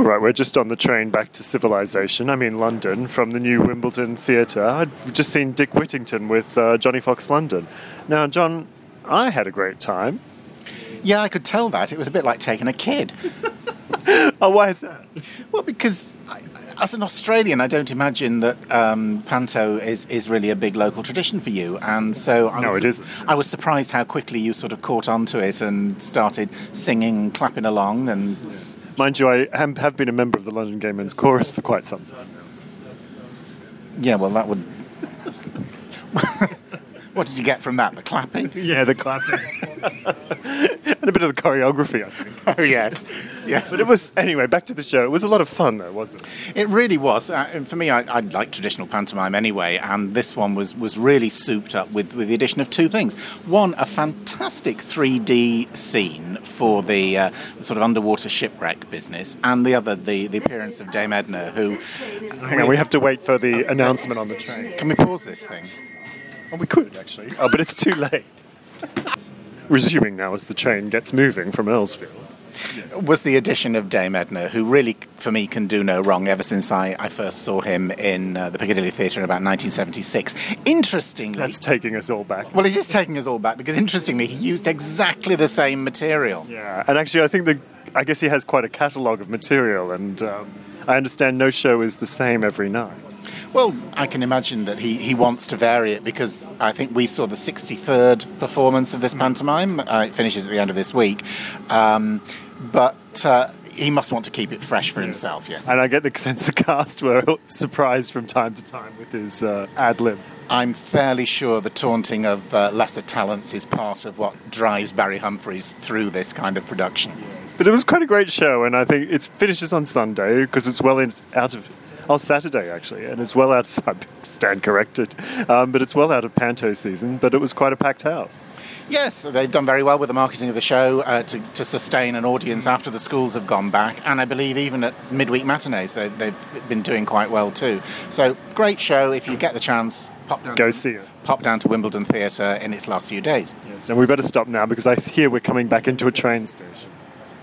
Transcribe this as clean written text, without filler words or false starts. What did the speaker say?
All right, we're just on the train back to civilization. I'm in London from the new Wimbledon Theatre. I'd just seen Dick Whittington with Johnny Fox London. Now, John, I had a great time. Yeah, I could tell that. It was a bit like taking a kid. Oh, why is that? Well, because as an Australian, I don't imagine that panto is really a big local tradition for you. And so it isn't. I was surprised how quickly you sort of caught onto it and started singing, clapping along. And mind you, I have been a member of the London Gay Men's Chorus for quite some time now. Yeah, well, that would... What did you get from that? The clapping? Yeah, the clapping. And a bit of the choreography, I think. Oh, yes. Yes. But it was, anyway, back to the show. It was a lot of fun, though, wasn't it? It really was. For me, I like traditional pantomime anyway, and this one was really souped up with the addition of two things. One, a fantastic 3D scene for the sort of underwater shipwreck business, and the other, the appearance of Dame Edna, who... Hang on, we have to wait for the announcement on the train. Can we pause this thing? Oh, we could, actually. Oh, but it's too late. Resuming now as the train gets moving from Earlsfield. Was the addition of Dame Edna, who really, for me, can do no wrong ever since I first saw him in the Piccadilly Theatre in about 1976. Interestingly... That's taking us all back. Well, it is taking us all back, because interestingly, he used exactly the same material. Yeah, and actually I guess he has quite a catalogue of material, and I understand no show is the same every night. Well, I can imagine that he wants to vary it, because I think we saw the 63rd performance of this pantomime. It finishes at the end of this week. But he must want to keep it fresh for himself, yes. And I get the sense the cast were surprised from time to time with his ad-libs. I'm fairly sure the taunting of lesser talents is part of what drives Barry Humphries through this kind of production. But it was quite a great show, and I think it finishes on Sunday, because it's out of... Oh, Saturday, actually, and it's well out... I stand corrected. But it's well out of panto season, but it was quite a packed house. Yes, they've done very well with the marketing of the show to sustain an audience after the schools have gone back, and I believe even at midweek matinees they've been doing quite well too. So, great show. If you get the chance, go see it. Pop down to Wimbledon Theatre in its last few days. Yes, and we better stop now, because I hear we're coming back into a train station.